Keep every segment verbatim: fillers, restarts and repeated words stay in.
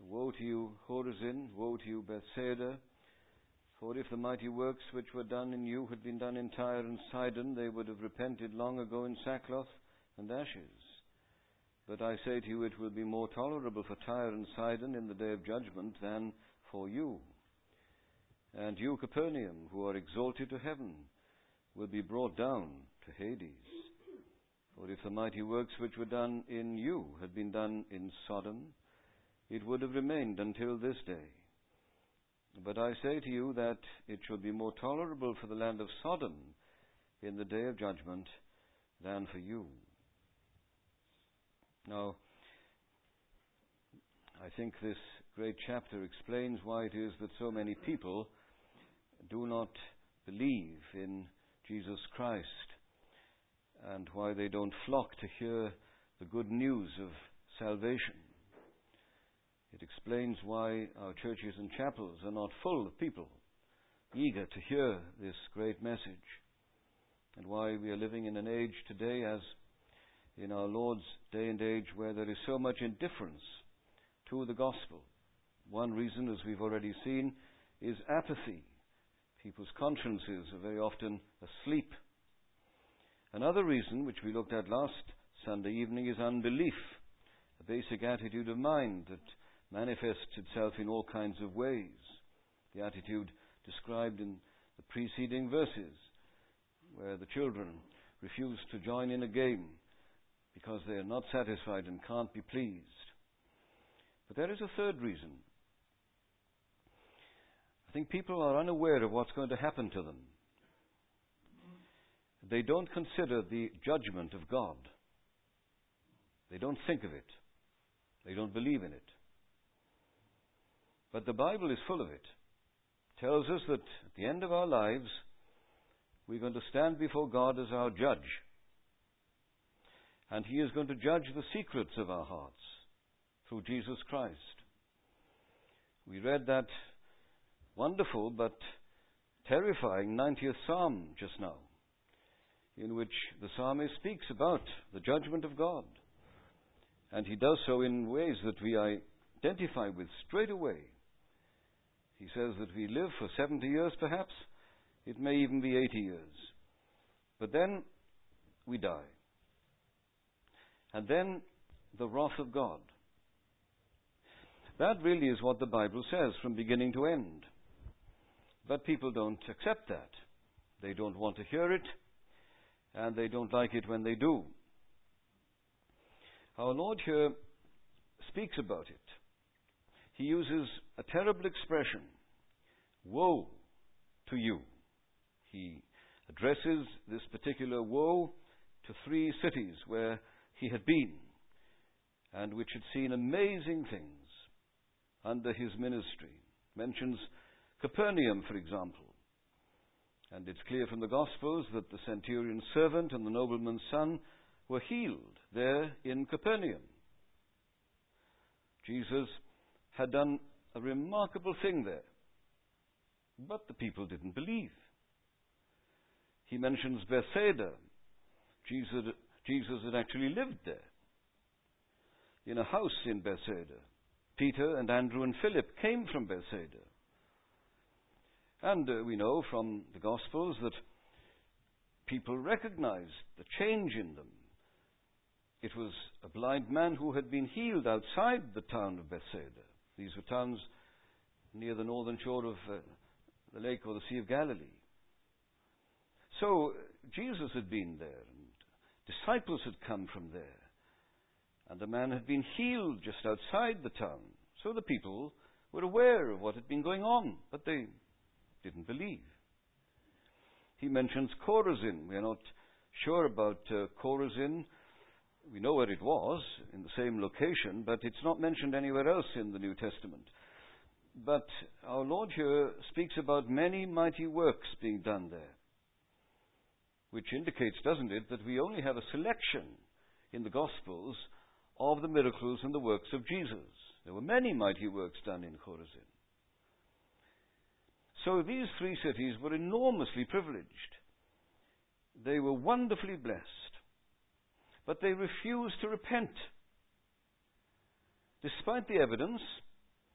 Woe to you, Chorazin! Woe to you, Bethsaida! For if the mighty works which were done in you had been done in Tyre and Sidon, they would have repented long ago in sackcloth and ashes. But I say to you, it will be more tolerable for Tyre and Sidon in the day of judgment than for you. And you, Capernaum, who are exalted to heaven, will be brought down to Hades. For if the mighty works which were done in you had been done in Sodom, it would have remained until this day. But I say to you that it shall be more tolerable for the land of Sodom in the day of judgment than for you. Now, I think this great chapter explains why it is that so many people do not believe in Jesus Christ, and why they don't flock to hear the good news of salvation. It explains why our churches and chapels are not full of people eager to hear this great message, and why we are living in an age today, as in our Lord's day and age, where there is so much indifference to the gospel. One reason, as we've already seen, is apathy. People's consciences are very often asleep. Another reason, which we looked at last Sunday evening, is unbelief, a basic attitude of mind that manifests itself in all kinds of ways. The attitude described in the preceding verses, where the children refuse to join in a game because they are not satisfied and can't be pleased. But there is a third reason. I think people are unaware of what's going to happen to them. They don't consider the judgment of God. They don't think of it. They don't believe in it. But the Bible is full of it. It tells us that at the end of our lives, we're going to stand before God as our judge. And He is going to judge the secrets of our hearts through Jesus Christ. We read that wonderful but terrifying ninetieth Psalm just now, in which the psalmist speaks about the judgment of God. And he does so in ways that we identify with straight away. He says that we live for seventy years perhaps. It may even be eighty years. But then we die. And then the wrath of God. That really is what the Bible says from beginning to end. But people don't accept that. They don't want to hear it, and they don't like it when they do. Our Lord here speaks about it. He uses a terrible expression, woe to you. He addresses this particular woe to three cities where he had been, and which had seen amazing things under his ministry. Mentions Capernaum, for example. And it's clear from the Gospels that the centurion's servant and the nobleman's son were healed there in Capernaum. Jesus had done a remarkable thing there, but the people didn't believe. He mentions Bethsaida. Jesus, Jesus had actually lived there, in a house in Bethsaida. Peter and Andrew and Philip came from Bethsaida. And uh, we know from the Gospels that people recognized the change in them. It was a blind man who had been healed outside the town of Bethsaida. These were towns near the northern shore of uh, the lake or the Sea of Galilee. So uh, Jesus had been there, and disciples had come from there. And the man had been healed just outside the town. So the people were aware of what had been going on, but they didn't believe. He mentions Chorazin. We are not sure about uh, Chorazin. We know where it was, in the same location, but it's not mentioned anywhere else in the New Testament. But our Lord here speaks about many mighty works being done there, which indicates, doesn't it, that we only have a selection in the Gospels of the miracles and the works of Jesus. There were many mighty works done in Chorazin. So these three cities were enormously privileged. They were wonderfully blessed. But they refused to repent. Despite the evidence,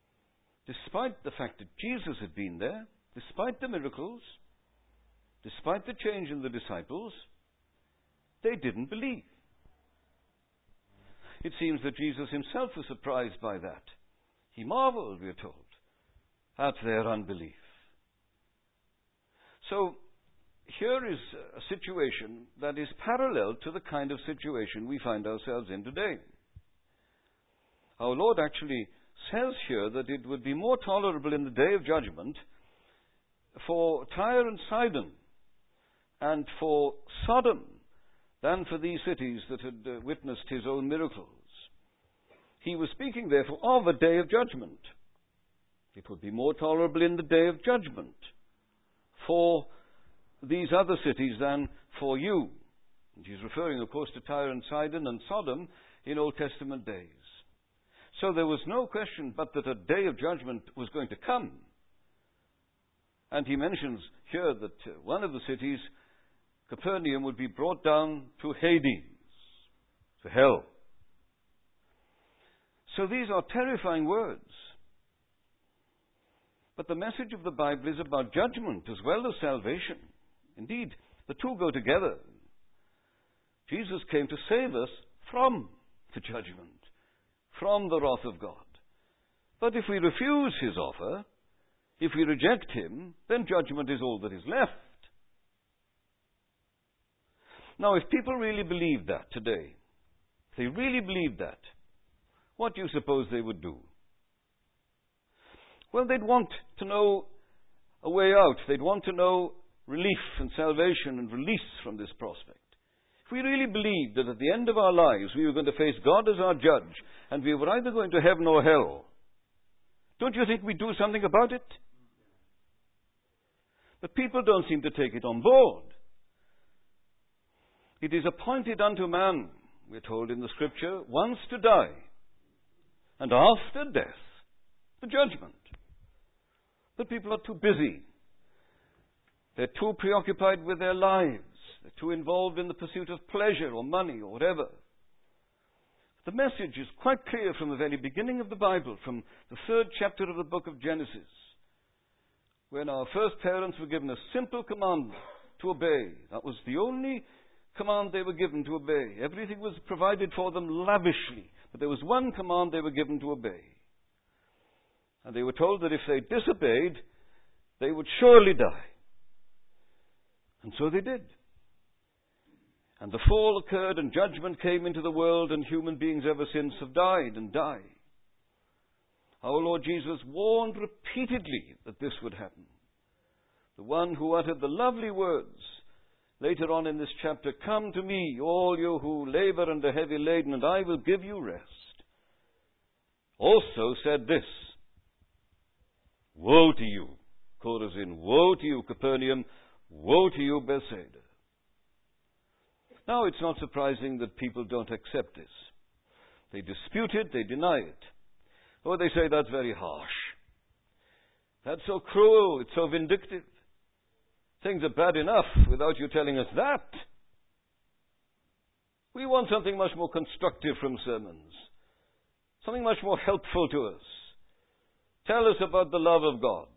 despite the fact that Jesus had been there, despite the miracles, despite the change in the disciples, they didn't believe. It seems that Jesus himself was surprised by that. He marveled, we are told, at their unbelief. So, here is a situation that is parallel to the kind of situation we find ourselves in today. Our Lord actually says here that it would be more tolerable in the day of judgment for Tyre and Sidon and for Sodom than for these cities that had uh, witnessed his own miracles. He was speaking, therefore, of a day of judgment. It would be more tolerable in the day of judgment for these other cities than for you. And he's referring, of course, to Tyre and Sidon and Sodom in Old Testament days. So there was no question but that a day of judgment was going to come. And he mentions here that uh, one of the cities, Capernaum, would be brought down to Hades, to hell. So these are terrifying words. But the message of the Bible is about judgment as well as salvation. Indeed, the two go together. Jesus came to save us from the judgment, from the wrath of God. But if we refuse his offer, if we reject him, then judgment is all that is left. Now, if people really believed that today, if they really believed that, what do you suppose they would do? Well, they'd want to know a way out. They'd want to know relief and salvation and release from this prospect. If we really believed that at the end of our lives we were going to face God as our judge and we were either going to heaven or hell, don't you think we'd do something about it? But people don't seem to take it on board. It is appointed unto man, we're told in the Scripture, once to die, and after death, the judgment. But people are too busy. They're too preoccupied with their lives. They're too involved in the pursuit of pleasure or money or whatever. The message is quite clear from the very beginning of the Bible, from the third chapter of the book of Genesis, when our first parents were given a simple command to obey. That was the only command they were given to obey. Everything was provided for them lavishly, but there was one command they were given to obey. And they were told that if they disobeyed, they would surely die. And so they did. And the fall occurred and judgment came into the world, and human beings ever since have died and die. Our Lord Jesus warned repeatedly that this would happen. The one who uttered the lovely words later on in this chapter, "Come to me, all you who labor and are heavy laden, and I will give you rest," also said this, "Woe to you," Chorazin, "woe to you, Capernaum, woe to you, Bethsaida." Now, it's not surprising that people don't accept this. They dispute it, they deny it. Or they say, that's very harsh. That's so cruel, it's so vindictive. Things are bad enough without you telling us that. We want something much more constructive from sermons. Something much more helpful to us. Tell us about the love of God.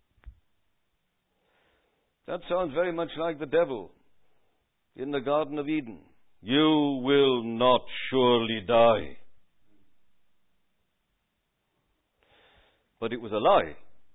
That sounds very much like the devil in the Garden of Eden. You will not surely die. But it was a lie.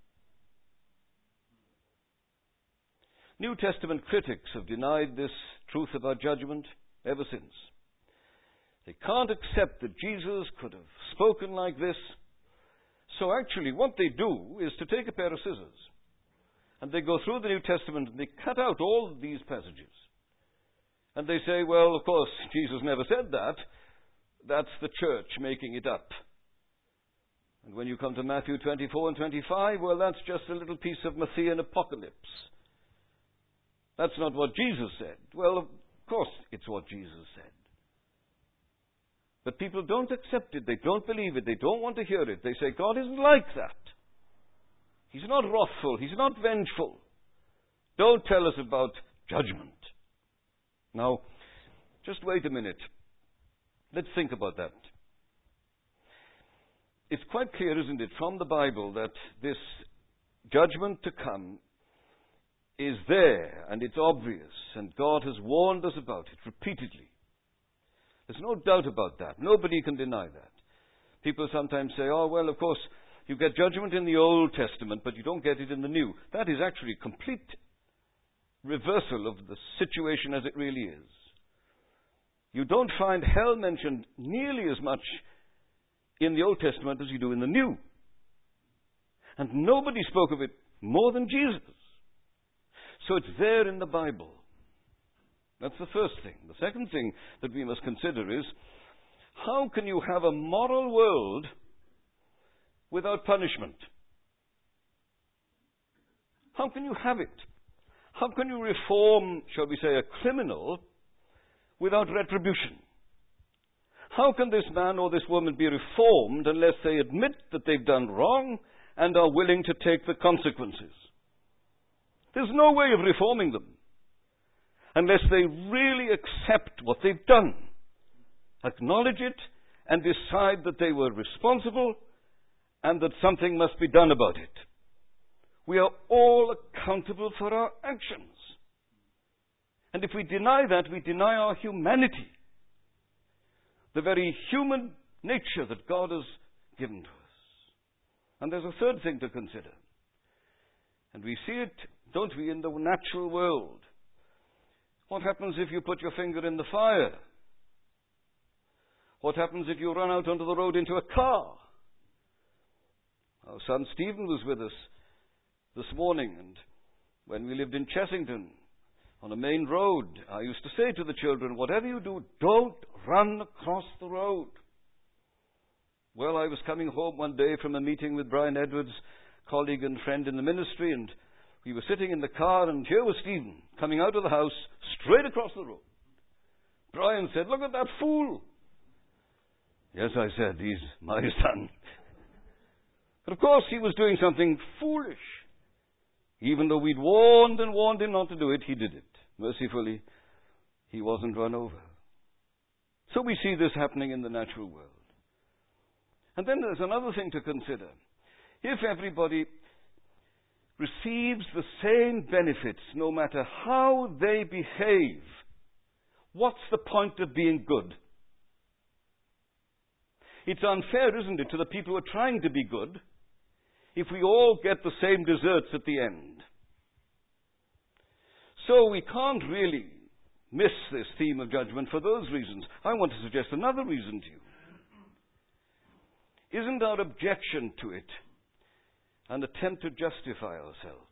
New Testament critics have denied this truth about judgment ever since. They can't accept that Jesus could have spoken like this. So actually what they do is to take a pair of scissors and they go through the New Testament and they cut out all of these passages. And they say, well, of course, Jesus never said that. That's the church making it up. And when you come to Matthew twenty-four and twenty-five, well, that's just a little piece of Matthean apocalypse. That's not what Jesus said. Well, of course, it's what Jesus said. But people don't accept it. They don't believe it. They don't want to hear it. They say, God isn't like that. He's not wrathful. He's not vengeful. Don't tell us about judgment. Now, just wait a minute. Let's think about that. it's quite clear, isn't it, from the Bible that this judgment to come is there, and it's obvious, and God has warned us about it repeatedly. There's no doubt about that. Nobody can deny that. People sometimes say, oh, well, of course, you get judgment in the Old Testament, but you don't get it in the New. That is actually a complete reversal of the situation as it really is. You don't find hell mentioned nearly as much in the Old Testament as you do in the New. And nobody spoke of it more than Jesus. So it's there in the Bible. That's the first thing. The second thing that we must consider is, how can you have a moral world without punishment? How can you have it? How can you reform, shall we say, a criminal without retribution? How can this man or this woman be reformed unless they admit that they've done wrong and are willing to take the consequences? There's no way of reforming them unless they really accept what they've done, acknowledge it, and decide that they were responsible and that something must be done about it. We are all accountable for our actions. And if we deny that, we deny our humanity, the very human nature that God has given to us. And there's a third thing to consider. And we see it, don't we, in the natural world. What happens if you put your finger in the fire? What happens if you run out onto the road into a car? Our son Stephen was with us this morning, and when we lived in Chessington, on a main road, I used to say to the children, whatever you do, don't run across the road. Well, I was coming home one day from a meeting with Brian Edwards, colleague and friend in the ministry, and we were sitting in the car, and here was Stephen coming out of the house straight across the road. Brian said, look at that fool. Yes, I said, he's my son. But of course he was doing something foolish. Even though we'd warned and warned him not to do it, he did it. Mercifully, he wasn't run over. So we see this happening in the natural world. And then there's another thing to consider. If everybody receives the same benefits, no matter how they behave, what's the point of being good? It's unfair, isn't it, to the people who are trying to be good, if we all get the same desserts at the end. So we can't really miss this theme of judgment for those reasons. I want to suggest another reason to you. Isn't our objection to it an attempt to justify ourselves?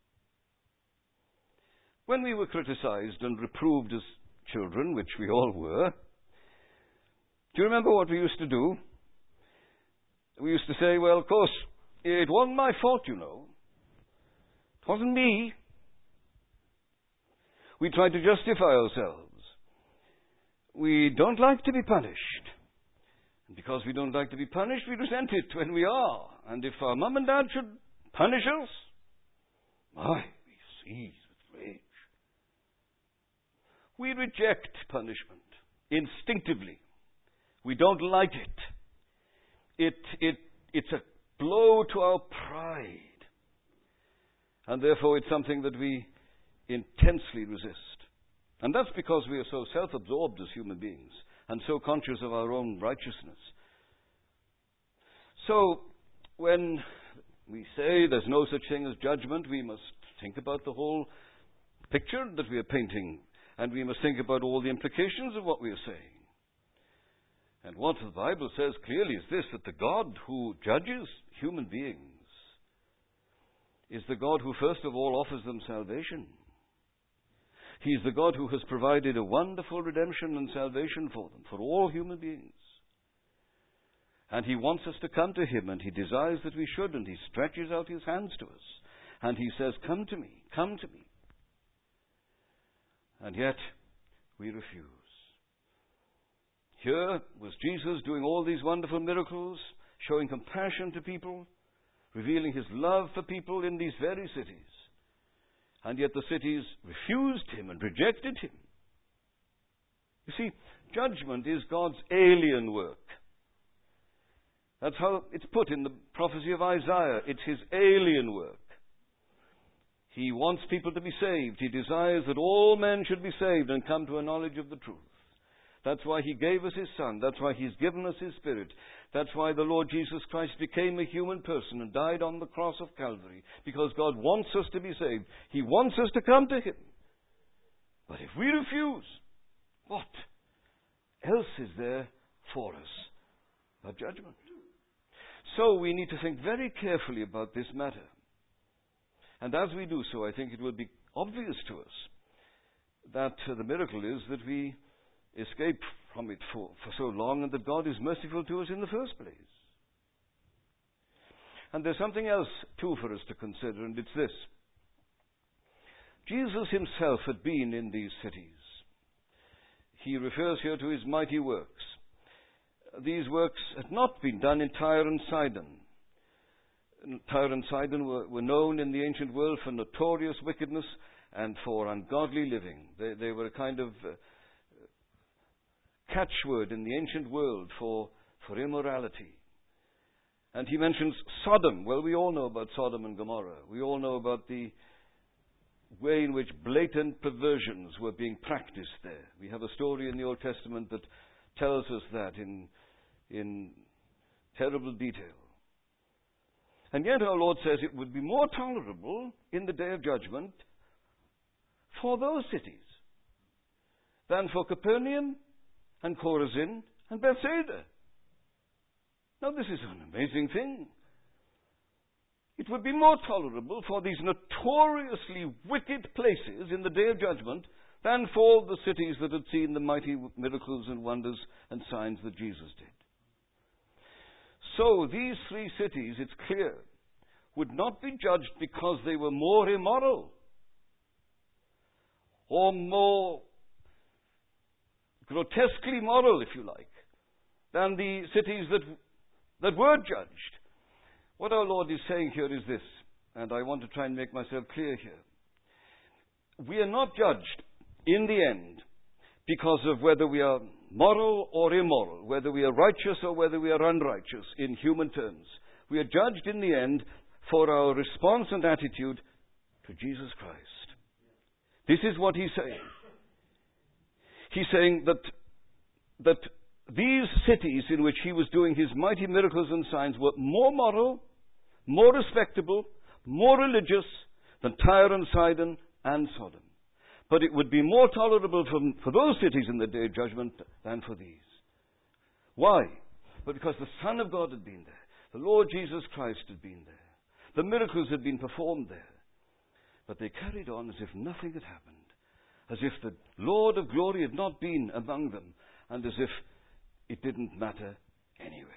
When we were criticized and reproved as children, which we all were, do you remember what we used to do? We used to say, well, of course, it wasn't my fault, you know. It wasn't me. We tried to justify ourselves. We don't like to be punished. And because we don't like to be punished, we resent it when we are. And if our mum and dad should punish us, my, we seize with rage. We reject punishment instinctively. We don't like it. It, it, it's a blow to our pride. And therefore it's something that we intensely resist. And that's because we are so self-absorbed as human beings and so conscious of our own righteousness. So when we say there's no such thing as judgment, we must think about the whole picture that we are painting, and we must think about all the implications of what we are saying. And what the Bible says clearly is this, that the God who judges human beings is the God who first of all offers them salvation. He is the God who has provided a wonderful redemption and salvation for them, for all human beings. And He wants us to come to Him, and He desires that we should, and He stretches out His hands to us. And He says, come to me, come to me. And yet, we refuse. Here was Jesus doing all these wonderful miracles, showing compassion to people, revealing His love for people in these very cities. And yet the cities refused Him and rejected Him. You see, judgment is God's alien work. That's how it's put in the prophecy of Isaiah. It's his alien work. He wants people to be saved. He desires that all men should be saved and come to a knowledge of the truth. That's why he gave us his Son. That's why he's given us his Spirit. That's why the Lord Jesus Christ became a human person and died on the cross of Calvary. Because God wants us to be saved. He wants us to come to him. But if we refuse, what else is there for us but judgment? So we need to think very carefully about this matter. And as we do so, I think it will be obvious to us that uh, the miracle is that we escape from it for, for so long, and that God is merciful to us in the first place. And there's something else too for us to consider, and it's this. Jesus himself had been in these cities. He refers here to his mighty works. These works had not been done in Tyre and Sidon. Tyre and Sidon were, were known in the ancient world for notorious wickedness and for ungodly living. They, they were a kind of uh, catchword in the ancient world for, for immorality. And he mentions Sodom. Well, we all know about Sodom and Gomorrah. We all know about the way in which blatant perversions were being practiced there. We have a story in the Old Testament that tells us that in, in terrible detail. And yet our Lord says it would be more tolerable in the day of judgment for those cities than for Capernaum and Chorazin and Bethsaida. Now this is an amazing thing. It would be more tolerable for these notoriously wicked places in the day of judgment than for the cities that had seen the mighty miracles and wonders and signs that Jesus did. So these three cities, it's clear, would not be judged because they were more immoral or more grotesquely moral, if you like, than the cities that, that were judged. What our Lord is saying here is this, and I want to try and make myself clear here. We are not judged in the end because of whether we are moral or immoral, whether we are righteous or whether we are unrighteous in human terms. We are judged in the end for our response and attitude to Jesus Christ. This is what he's saying. He's saying that, that these cities in which he was doing his mighty miracles and signs were more moral, more respectable, more religious than Tyre and Sidon and Sodom. But it would be more tolerable for, for those cities in the day of judgment than for these. Why? But because the Son of God had been there. The Lord Jesus Christ had been there. The miracles had been performed there. But they carried on as if nothing had happened. As if the Lord of glory had not been among them. And as if it didn't matter anyway.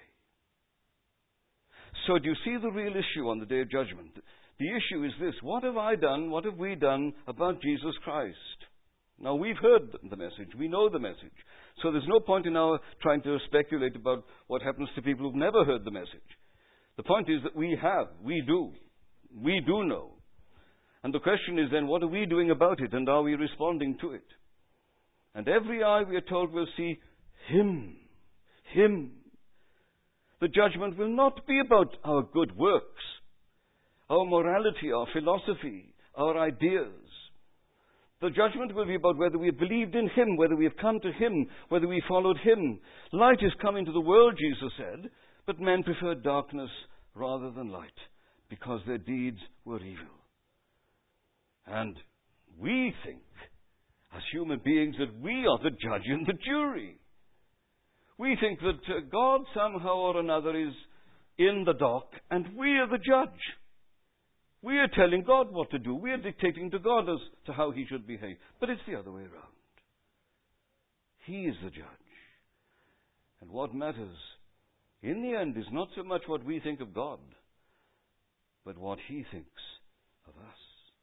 So do you see the real issue on the day of judgment? The issue is this: what have I done, what have we done about Jesus Christ? Now, we've heard the message, we know the message. So there's no point in our trying to speculate about what happens to people who've never heard the message. The point is that we have, we do, we do know. And the question is then, what are we doing about it, and are we responding to it? And every eye, we are told, will see Him, Him. The judgment will not be about our good works, our morality, our philosophy, our ideas. The judgment will be about whether we have believed in Him, whether we have come to Him, whether we followed Him. Light is come into the world, Jesus said, but men preferred darkness rather than light, because their deeds were evil. And we think, as human beings, that we are the judge and the jury. We think that uh, God somehow or another is in the dock, and we are the judge. We are telling God what to do. We are dictating to God as to how He should behave. But it's the other way around. He is the judge. And what matters in the end is not so much what we think of God, but what He thinks of us.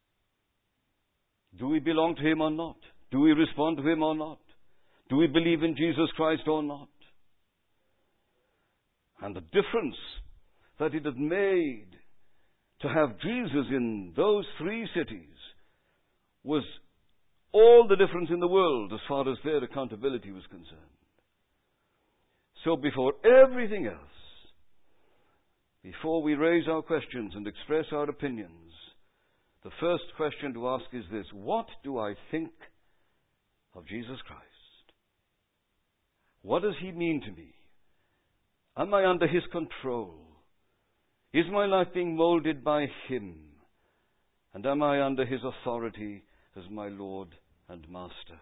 Do we belong to Him or not? Do we respond to Him or not? Do we believe in Jesus Christ or not? And the difference that it had made to have Jesus in those three cities was all the difference in the world as far as their accountability was concerned. So before everything else, before we raise our questions and express our opinions, the first question to ask is this: what do I think of Jesus Christ? What does he mean to me? Am I under his control? Is my life being molded by him? And am I under his authority as my Lord and Master?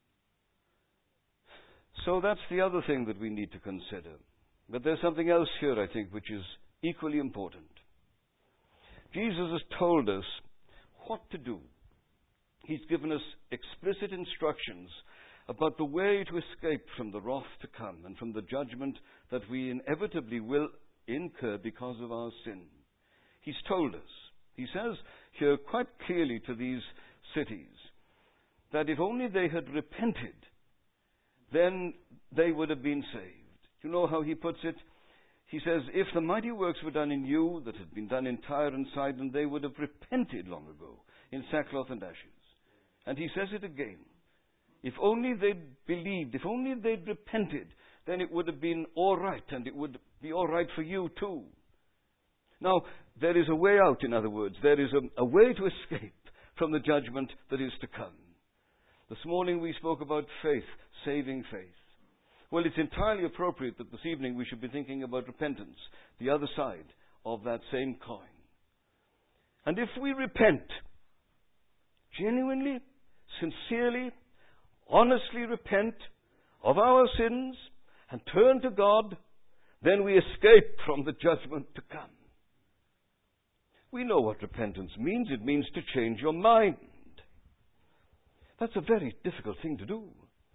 So that's the other thing that we need to consider. But there's something else here, I think, which is equally important. Jesus has told us what to do. He's given us explicit instructions about the way to escape from the wrath to come and from the judgment that we inevitably will incur because of our sin. He's told us. He says here quite clearly to these cities that if only they had repented, then they would have been saved. You know how he puts it? He says, if the mighty works were done in you that had been done in Tyre and Sidon, they would have repented long ago in sackcloth and ashes. And he says it again. If only they'd believed, if only they'd repented, then it would have been all right, and it would be all right for you too. Now, there is a way out, in other words. There is a, a way to escape from the judgment that is to come. This morning we spoke about faith, saving faith. Well, it's entirely appropriate that this evening we should be thinking about repentance, the other side of that same coin. And if we repent, genuinely, sincerely, honestly repent of our sins and turn to God, then we escape from the judgment to come. We know what repentance means. It means to change your mind. That's a very difficult thing to do.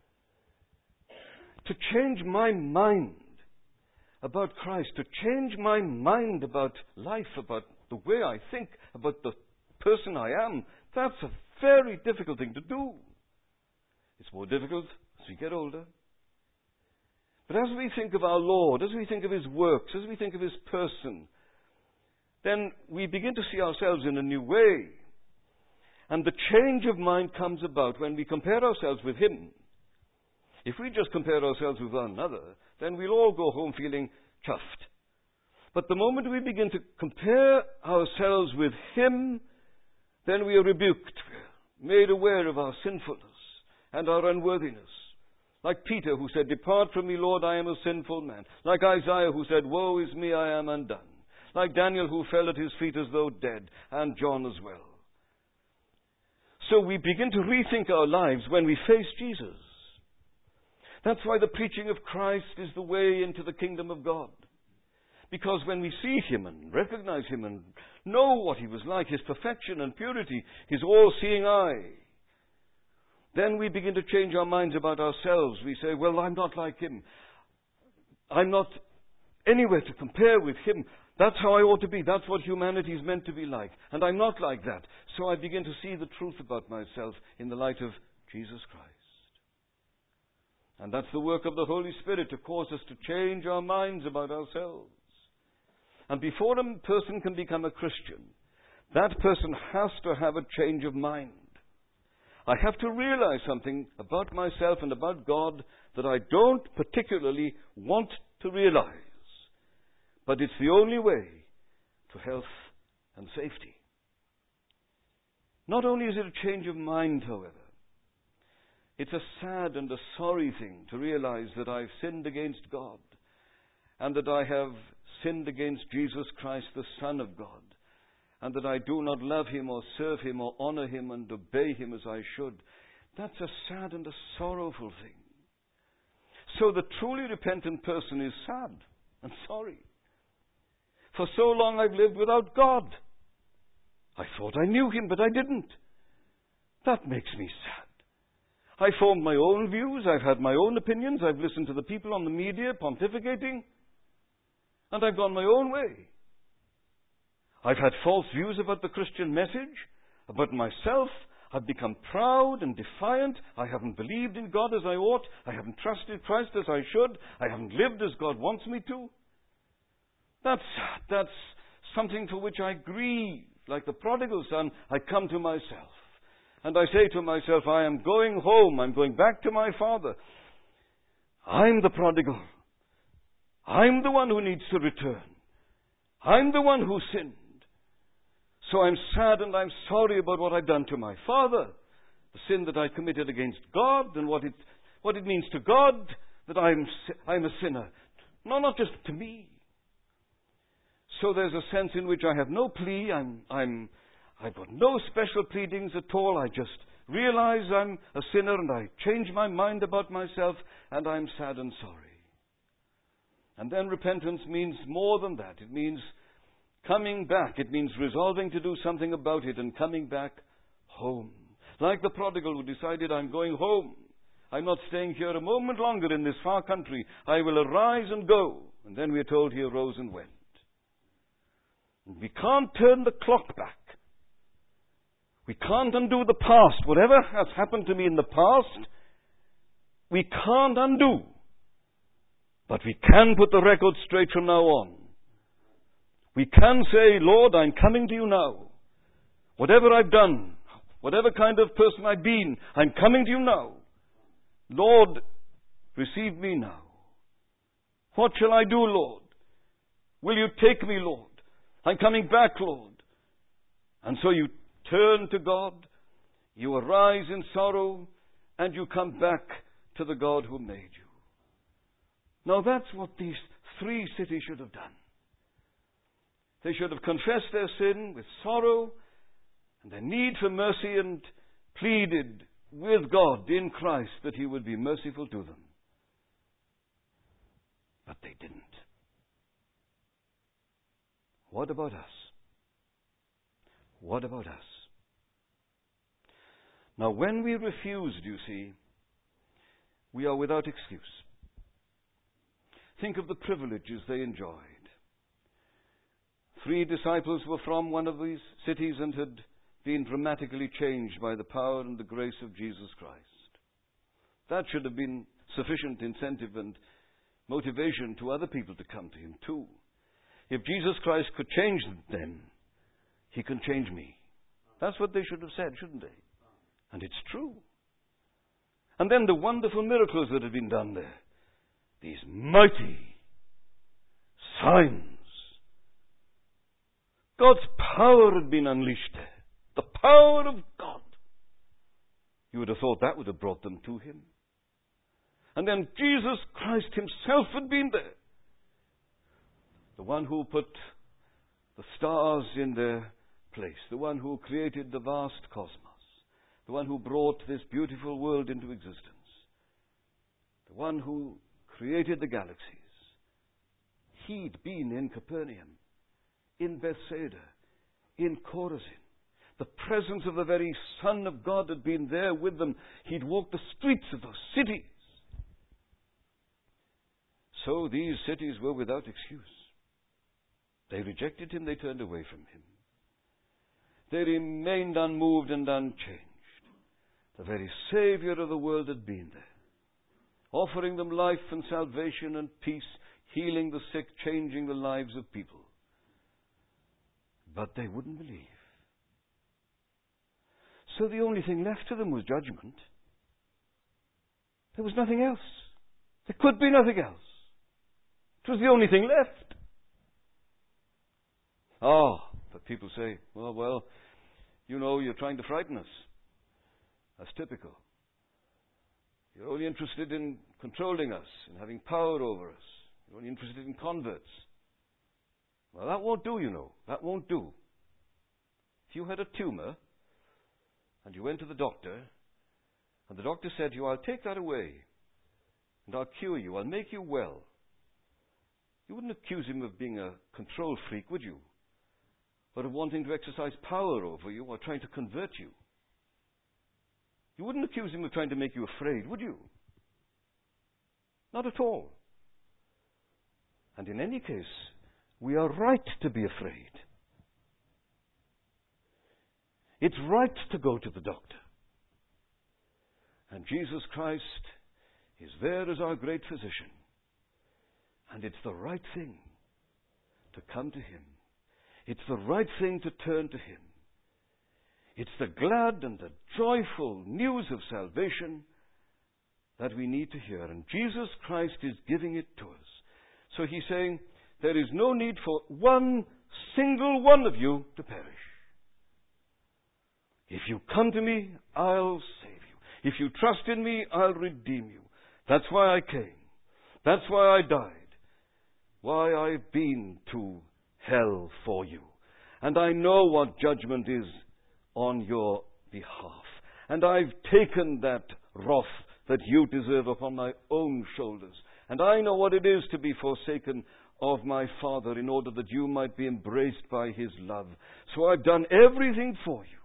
To change my mind about Christ, to change my mind about life, about the way I think, about the person I am, that's a very difficult thing to do. It's more difficult as we get older. But as we think of our Lord, as we think of his works, as we think of his person, then we begin to see ourselves in a new way. And the change of mind comes about when we compare ourselves with him. If we just compare ourselves with one another, then we'll all go home feeling chuffed. But the moment we begin to compare ourselves with him, then we are rebuked, made aware of our sinfulness and our unworthiness. Like Peter, who said, "Depart from me, Lord, I am a sinful man." Like Isaiah, who said, "Woe is me, I am undone." Like Daniel, who fell at his feet as though dead, and John as well. So we begin to rethink our lives when we face Jesus. That's why the preaching of Christ is the way into the kingdom of God. Because when we see him and recognize him and know what he was like, his perfection and purity, his all-seeing eye, then we begin to change our minds about ourselves. We say, well, I'm not like him. I'm not anywhere to compare with him. That's how I ought to be. That's what humanity is meant to be like. And I'm not like that. So I begin to see the truth about myself in the light of Jesus Christ. And that's the work of the Holy Spirit, to cause us to change our minds about ourselves. And before a person can become a Christian, that person has to have a change of mind. I have to realize something about myself and about God that I don't particularly want to realize. But it's the only way to health and safety. Not only is it a change of mind, however, it's a sad and a sorry thing to realize that I've sinned against God and that I have sinned against Jesus Christ, the Son of God, and that I do not love him or serve him or honor him and obey him as I should. That's a sad and a sorrowful thing. So the truly repentant person is sad and sorry. For so long I've lived without God. I thought I knew him, but I didn't. That makes me sad. I formed my own views, I've had my own opinions, I've listened to the people on the media pontificating, and I've gone my own way. I've had false views about the Christian message, about myself. I've become proud and defiant. I haven't believed in God as I ought. I haven't trusted Christ as I should. I haven't lived as God wants me to. That's, that's something for which I grieve. Like the prodigal son, I come to myself. And I say to myself, I am going home. I'm going back to my father. I'm the prodigal. I'm the one who needs to return. I'm the one who sinned. So I'm sad and I'm sorry about what I've done to my father, the sin that I committed against God, and what it, what it means to God that I'm, I'm a sinner. No, not just to me. So there's a sense in which I have no plea. I'm, I'm, I've got no special pleadings at all. I just realize I'm a sinner and I change my mind about myself and I'm sad and sorry. And then repentance means more than that. It means coming back. It means resolving to do something about it and coming back home. Like the prodigal who decided, I'm going home. I'm not staying here a moment longer in this far country. I will arise and go. And then we are told he arose and went. And we can't turn the clock back. We can't undo the past. Whatever has happened to me in the past, we can't undo. But we can put the record straight from now on. We can say, Lord, I'm coming to you now. Whatever I've done, whatever kind of person I've been, I'm coming to you now. Lord, receive me now. What shall I do, Lord? Will you take me, Lord? I'm coming back, Lord. And so you turn to God, you arise in sorrow, and you come back to the God who made you. Now that's what these three cities should have done. They should have confessed their sin with sorrow and their need for mercy and pleaded with God in Christ that He would be merciful to them. But they didn't. What about us? What about us? Now, when we refused, you see, we are without excuse. Think of the privileges they enjoyed. Three disciples were from one of these cities and had been dramatically changed by the power and the grace of Jesus Christ. That should have been sufficient incentive and motivation to other people to come to Him too. If Jesus Christ could change them, He can change me. That's what they should have said, shouldn't they? And it's true. And then the wonderful miracles that had been done there. These mighty signs. God's power had been unleashed there. The power of God. You would have thought that would have brought them to Him. And then Jesus Christ Himself had been there. The one who put the stars in their place. The one who created the vast cosmos. The one who brought this beautiful world into existence. The one who created the galaxies. He'd been in Capernaum, in Bethsaida, in Chorazin. The presence of the very Son of God had been there with them. He'd walked the streets of those cities. So these cities were without excuse. They rejected Him, they turned away from Him. They remained unmoved and unchanged. The very Savior of the world had been there, offering them life and salvation and peace, healing the sick, changing the lives of people. But they wouldn't believe. So the only thing left to them was judgment. There was nothing else. There could be nothing else. It was the only thing left. Oh, but people say, well, well, you know, you're trying to frighten us. That's typical. You're only interested in controlling us and having power over us. You're only interested in converts. Well, that won't do, you know. That won't do. If you had a tumor and you went to the doctor and the doctor said to you, I'll take that away and I'll cure you, I'll make you well. You wouldn't accuse him of being a control freak, would you? Or of wanting to exercise power over you or trying to convert you. You wouldn't accuse him of trying to make you afraid, would you? Not at all. And in any case, we are right to be afraid. It's right to go to the doctor. And Jesus Christ is there as our great physician. And it's the right thing to come to Him. It's the right thing to turn to Him. It's the glad and the joyful news of salvation that we need to hear. And Jesus Christ is giving it to us. So He's saying, there is no need for one single one of you to perish. If you come to me, I'll save you. If you trust in me, I'll redeem you. That's why I came. That's why I died. Why I've been to hell for you. And I know what judgment is on your behalf. And I've taken that wrath that you deserve upon my own shoulders. And I know what it is to be forsaken of my Father in order that you might be embraced by His love. So I've done everything for you.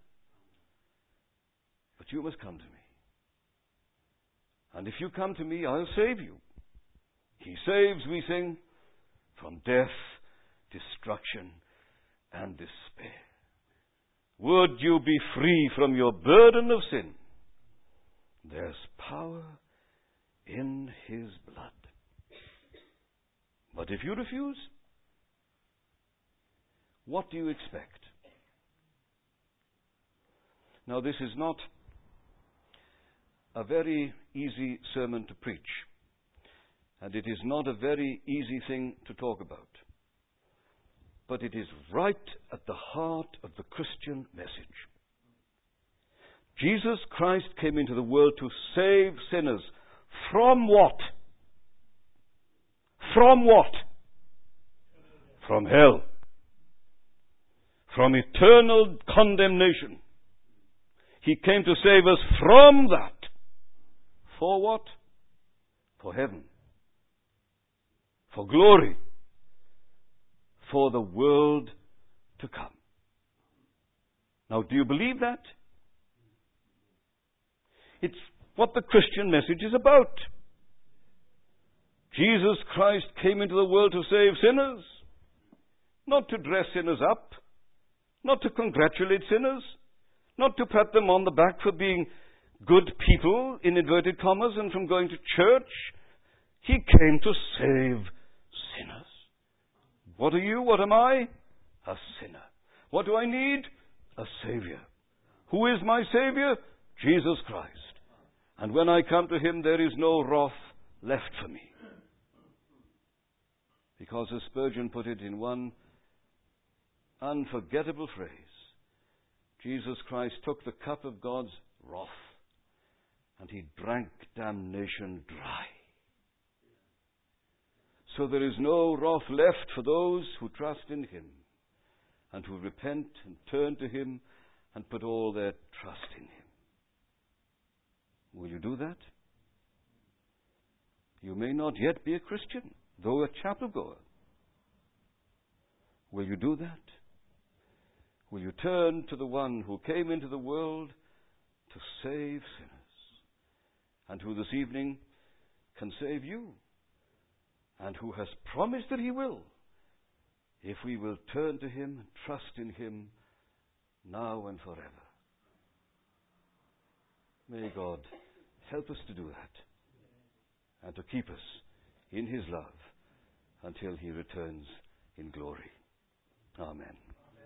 But you must come to me. And if you come to me, I'll save you. He saves, we sing, from death, destruction, and despair. Would you be free from your burden of sin? There's power in His blood. But if you refuse, what do you expect? Now, this is not a very easy sermon to preach, and it is not a very easy thing to talk about. But it is right at the heart of the Christian message. Jesus Christ came into the world to save sinners. From what? From what? From hell. From eternal condemnation. He came to save us from that. For what? For heaven. For glory. For the world to come. Now, do you believe that? It's what the Christian message is about. Jesus Christ came into the world to save sinners. Not to dress sinners up. Not to congratulate sinners. Not to pat them on the back for being good people, in inverted commas, and from going to church. He came to save sinners. What are you? What am I? A sinner. What do I need? A Savior. Who is my Savior? Jesus Christ. And when I come to Him, there is no wrath left for me. Because, as Spurgeon put it in one unforgettable phrase, Jesus Christ took the cup of God's wrath and He drank damnation dry. So there is no wrath left for those who trust in Him and who repent and turn to Him and put all their trust in Him. Will you do that? You may not yet be a Christian, though a chapel goer. Will you do that? Will you turn to the one who came into the world to save sinners, and who this evening can save you, and who has promised that He will, if we will turn to Him and trust in Him now and forever? May God help us to do that, and to keep us in His love until He returns in glory. Amen.